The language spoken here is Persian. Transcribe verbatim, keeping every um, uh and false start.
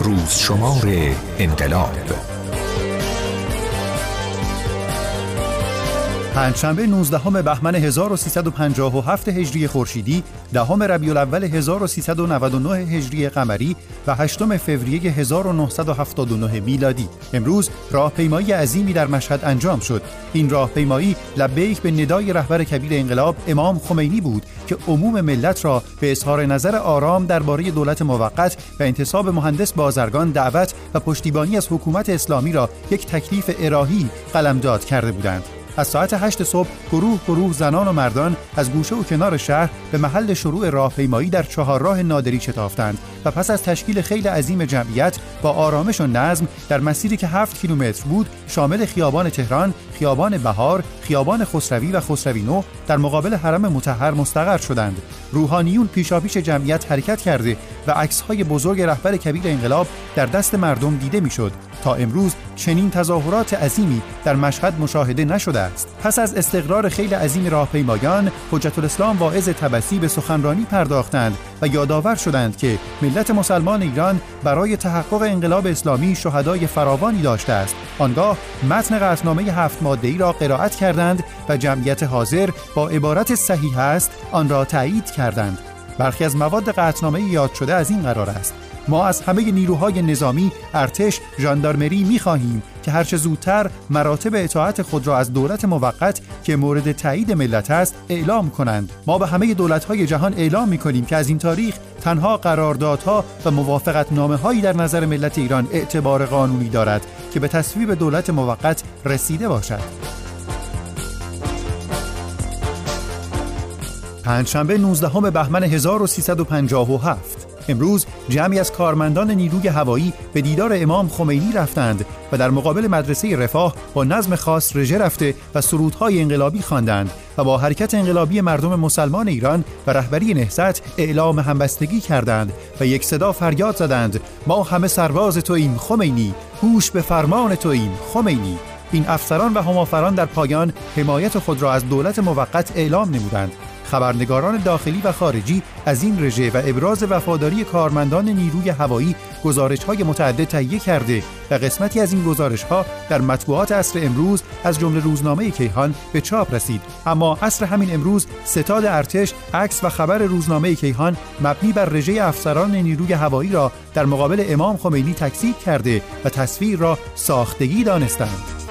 روز شمار انقلاب. پنجشنبه نوزدهم بهمن هزار و سیصد و پنجاه و هفت هجری خورشیدی، دهم ربیع الاول هزار و سیصد و نود و نه هجری قمری و هشتم فوریه هزار و نهصد و هفتاد و نه میلادی. امروز راهپیمایی عظیمی در مشهد انجام شد. این راهپیمایی لبیک به ندای رهبر کبیر انقلاب امام خمینی بود که عموم ملت را به اظهار نظر آرام درباره دولت موقت و انتصاب مهندس بازرگان دعوت و پشتیبانی از حکومت اسلامی را یک تکلیف الهی قلمداد کرده بودند. از ساعت هشت صبح گروه گروه زنان و مردان از گوشه و کنار شهر به محل شروع راهپیمایی در چهارراه نادری شتافتند و پس از تشکیل خیل عظیم جمعیت با آرامش و نظم در مسیری که هفت کیلومتر بود، شامل خیابان تهران، خیابان بهار، خیابان خسروی و خسروی نو در مقابل حرم مطهر مستقر شدند. روحانیون پیشاپیش جمعیت حرکت کرده و عکس‌های بزرگ رهبر کبیر انقلاب در دست مردم دیده می‌شد. تا امروز چنین تظاهرات عظیمی در مشهد مشاهده نشده است. پس از استقرار خیل عظیم راهپیمایان، حجت الاسلام واعظ طبسی به سخنرانی پرداختند و یادآور شدند که ملت مسلمان ایران برای تحقق انقلاب اسلامی شهدای فراوانی داشته است. آنگاه متن قطعنامه هفت ماده‌ای را قرائت کردند و جمعیت حاضر با عبارت صحیح است آن را تایید کردند. برخی از مواد قطعنامه یاد شده از این قرار است: ما از همه نیروهای نظامی، ارتش، ژاندارمری می‌خواهیم که هرچه زودتر مراتب اطاعت خود را از دولت موقت که مورد تایید ملت است اعلام کنند. ما به همه دولت‌های جهان اعلام می‌کنیم که از این تاریخ تنها قراردادها و موافقتنامه‌هایی در نظر ملت ایران اعتبار قانونی دارد که به تصویب دولت موقت رسیده باشد. پنجشنبه نوزدهم بهمن هزار و سیصد و پنجاه و هفت، امروز جمعی از کارمندان نیروی هوایی به دیدار امام خمینی رفتند و در مقابل مدرسه رفاه با نظم خاص رژه رفته و سرودهای انقلابی خواندند و با حرکت انقلابی مردم مسلمان ایران و رهبری نهضت اعلام همبستگی کردند و یک صدا فریاد زدند: ما همه سرباز توییم خمینی، هوش به فرمان توییم خمینی. این افسران و همافران در پایان حمایت خود را از دولت موقت اعلام نمودند. خبرنگاران داخلی و خارجی از این رژه و ابراز وفاداری کارمندان نیروی هوایی گزارش‌های متعدد تهیه کرده و قسمتی از این گزارش‌ها در مطبوعات عصر امروز از جمله روزنامه کیهان به چاپ رسید. اما عصر همین امروز ستاد ارتش عکس و خبر روزنامه کیهان مبنی بر رژه افسران نیروی هوایی را در مقابل امام خمینی تکذیب کرده و تصویر را ساختگی دانستند.